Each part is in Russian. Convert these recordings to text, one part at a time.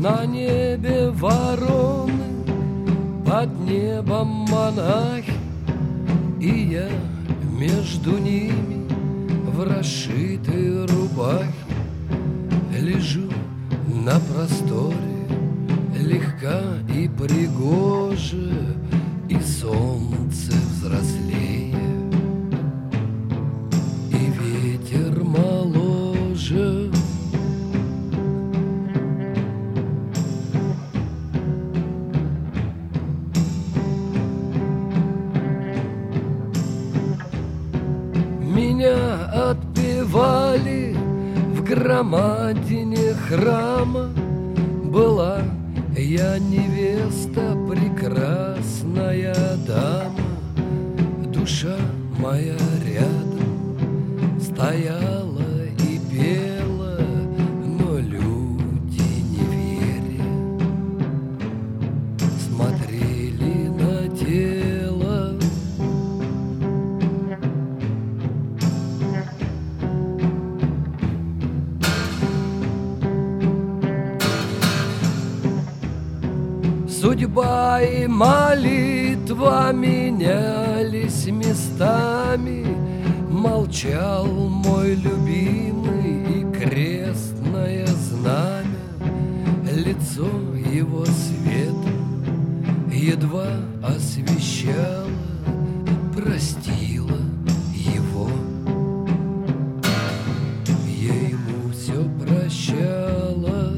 На небе вороны, под небом монахи, и я между ними в расшитой рубахе лежу на просторе, легка и пригожа, и солнце взрослее, и ветер моложе. Меня отпевали в громадине храма. Была я невеста, прекрасная дама. Душа моя рядом стояла и пела, но люди, не веря, смотрели на тело. Судьба и молитва менялись местами. Молчал мой любимый и крестное знамя. Лицо его светом едва освещало, простила его. Я ему все прощала.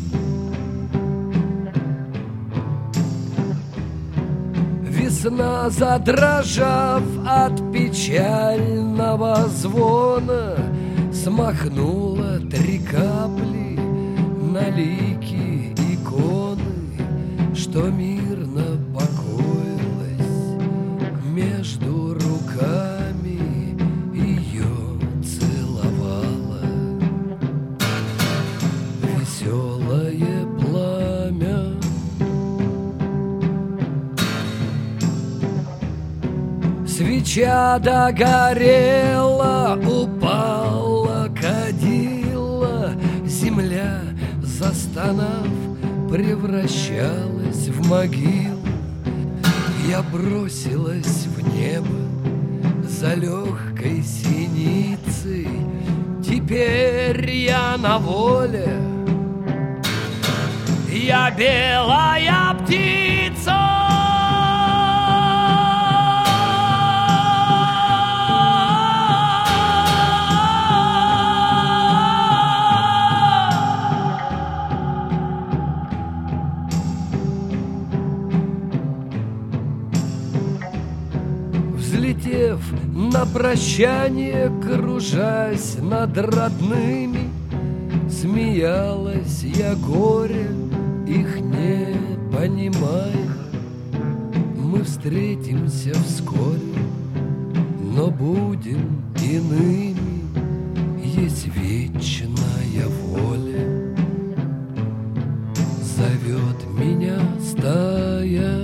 Весна, задрожав от печального звона, смахнула 3 капли на лики иконы, что мирно покоилась между руками, ее целовала веселое пламя. Свеча догорела, упала кадила, земля, застонав, превращалась в могилу. Я бросилась в небо за легкой синицей. Теперь я на воле, я белая птица. Взлетев на прощание, кружась над родными, смеялась я горе, их не понимая. Мы встретимся вскоре, но будем иными, есть вечная воля. Зовет меня стая.